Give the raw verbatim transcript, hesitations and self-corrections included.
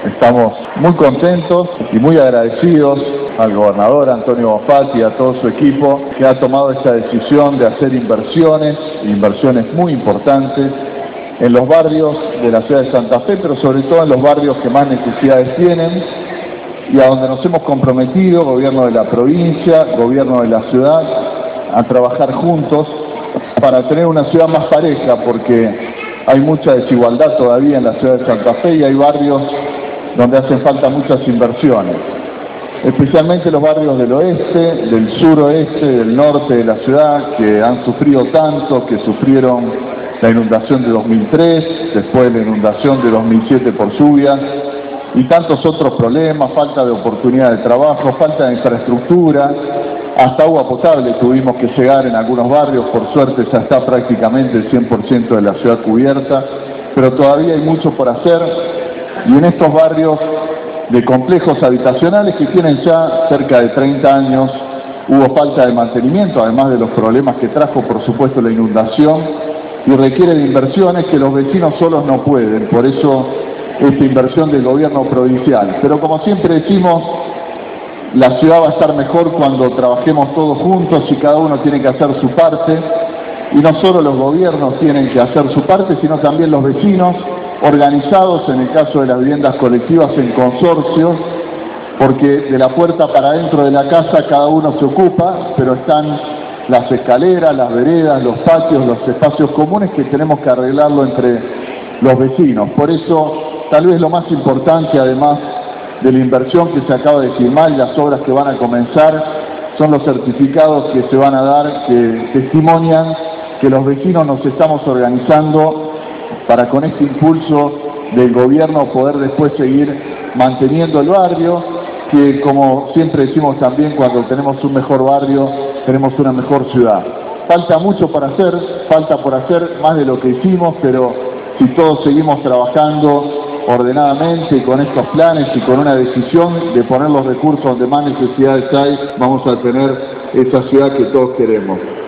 Estamos muy contentos y muy agradecidos al gobernador Antonio Bonfatti y a todo su equipo que ha tomado esta decisión de hacer inversiones, inversiones muy importantes en los barrios de la ciudad de Santa Fe, pero sobre todo en los barrios que más necesidades tienen y a donde nos hemos comprometido, gobierno de la provincia, gobierno de la ciudad, a trabajar juntos para tener una ciudad más pareja, porque hay mucha desigualdad todavía en la ciudad de Santa Fe y hay barrios donde hacen falta muchas inversiones, especialmente los barrios del oeste, del suroeste, del norte de la ciudad, que han sufrido tanto, que sufrieron la inundación de dos mil tres, después la inundación de dos mil siete por lluvias, y tantos otros problemas, falta de oportunidad de trabajo, falta de infraestructura, hasta agua potable tuvimos que llegar en algunos barrios, por suerte ya está prácticamente el cien por ciento de la ciudad cubierta, pero todavía hay mucho por hacer. Y en estos barrios de complejos habitacionales que tienen ya cerca de treinta años, hubo falta de mantenimiento, además de los problemas que trajo, por supuesto, la inundación, y requiere de inversiones que los vecinos solos no pueden, por eso esta inversión del gobierno provincial. Pero como siempre decimos, la ciudad va a estar mejor cuando trabajemos todos juntos y cada uno tiene que hacer su parte, y no solo los gobiernos tienen que hacer su parte, sino también los vecinos, organizados en el caso de las viviendas colectivas en consorcios, porque de la puerta para adentro de la casa cada uno se ocupa, pero están las escaleras, las veredas, los patios, los espacios comunes que tenemos que arreglarlo entre los vecinos. Por eso, tal vez lo más importante, además de la inversión que se acaba de firmar y las obras que van a comenzar, son los certificados que se van a dar, que testimonian que los vecinos nos estamos organizando para con este impulso del gobierno poder después seguir manteniendo el barrio, que como siempre decimos también, cuando tenemos un mejor barrio, tenemos una mejor ciudad. Falta mucho por hacer, falta por hacer más de lo que hicimos, pero si todos seguimos trabajando ordenadamente con estos planes y con una decisión de poner los recursos donde más necesidades hay, vamos a tener esa ciudad que todos queremos.